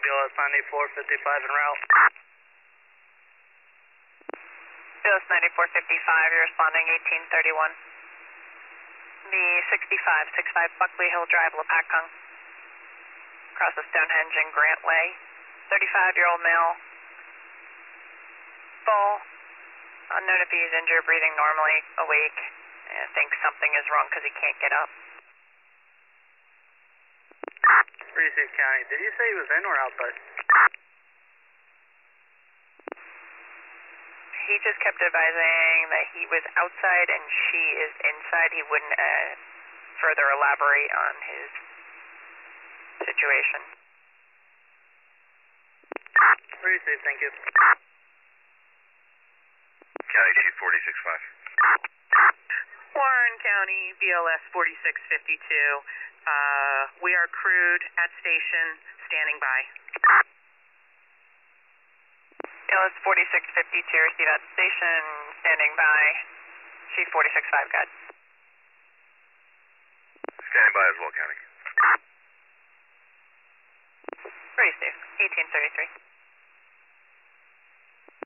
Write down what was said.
BLS 9455 en route. BLS 9455, you're responding 1831. The 65 Buckley Hill Drive, Lapacung. Across the Stonehenge and Grant Way. 35-year-old male. Fall. Unknown if he's injured, breathing normally, awake. I think something is wrong because he can't get up. Reese County, did you say he was in or outside? He just kept advising that he was outside and she is inside. He wouldn't further elaborate on his situation. Reese, thank you. County Chief 465. Warren County, BLS 4652. We are crewed at station, standing by. BLS 4652, receive at station, standing by. Chief 465, got. Standing by as well, County. Pretty safe, 1833.